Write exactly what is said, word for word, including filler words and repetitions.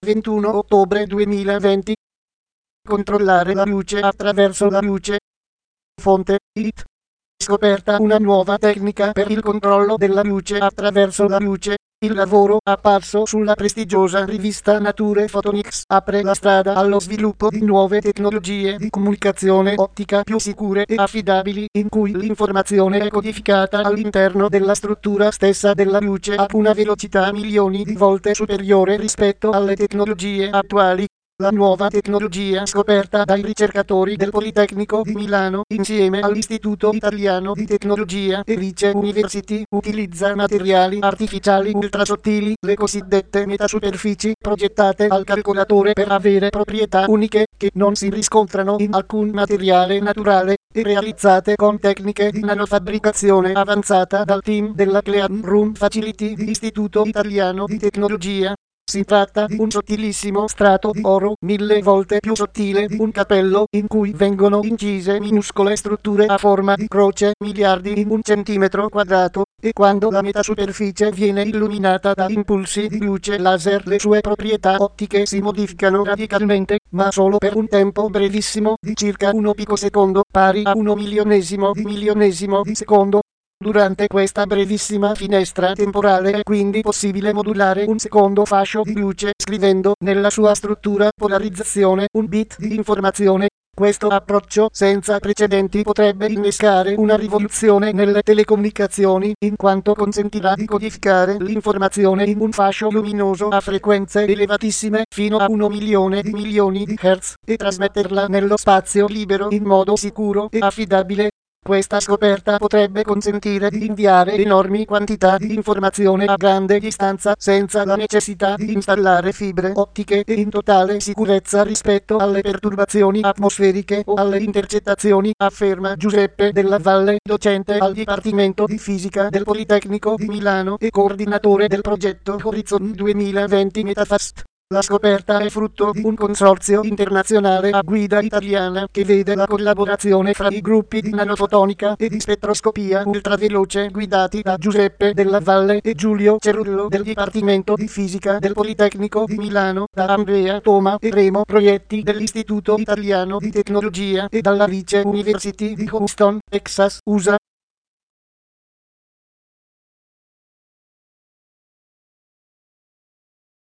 ventuno ottobre duemilaventi. Controllare la luce attraverso la luce. Fonte: I T. Scoperta una nuova tecnica per il controllo della luce attraverso la luce. Il lavoro, apparso sulla prestigiosa rivista Nature Photonics, apre la strada allo sviluppo di nuove tecnologie di comunicazione ottica più sicure e affidabili, in cui l'informazione è codificata all'interno della struttura stessa della luce a una velocità milioni di volte superiore rispetto alle tecnologie attuali. La nuova tecnologia scoperta dai ricercatori del Politecnico di Milano insieme all'Istituto Italiano di Tecnologia e Lice University utilizza materiali artificiali ultrasottili, le cosiddette metasuperfici, progettate al calcolatore per avere proprietà uniche che non si riscontrano in alcun materiale naturale, e realizzate con tecniche di nanofabbricazione avanzata dal team della Clean Room Facility di Istituto Italiano di Tecnologia. Si tratta di un sottilissimo strato di oro, mille volte più sottile di un capello, in cui vengono incise minuscole strutture a forma di croce, miliardi in un centimetro quadrato, e quando la metasuperficie viene illuminata da impulsi di luce laser le sue proprietà ottiche si modificano radicalmente, ma solo per un tempo brevissimo di circa uno picosecondo, pari a uno milionesimo di milionesimo di secondo. Durante questa brevissima finestra temporale è quindi possibile modulare un secondo fascio di luce scrivendo nella sua struttura polarizzazione un bit di informazione. Questo approccio senza precedenti potrebbe innescare una rivoluzione nelle telecomunicazioni, in quanto consentirà di codificare l'informazione in un fascio luminoso a frequenze elevatissime fino a un milione di milioni di hertz e trasmetterla nello spazio libero in modo sicuro e affidabile. Questa scoperta potrebbe consentire di inviare enormi quantità di informazione a grande distanza senza la necessità di installare fibre ottiche e in totale sicurezza rispetto alle perturbazioni atmosferiche o alle intercettazioni, afferma Giuseppe Della Valle, docente al Dipartimento di Fisica del Politecnico di Milano e coordinatore del progetto Horizon duemilaventi Metafast. La scoperta è frutto di un consorzio internazionale a guida italiana che vede la collaborazione fra i gruppi di nanofotonica e di spettroscopia ultraveloce guidati da Giuseppe Della Valle e Giulio Cerullo del Dipartimento di Fisica del Politecnico di Milano, da Andrea Toma e Remo Proietti dell'Istituto Italiano di Tecnologia e dalla Lice University di Houston, Texas, U S A.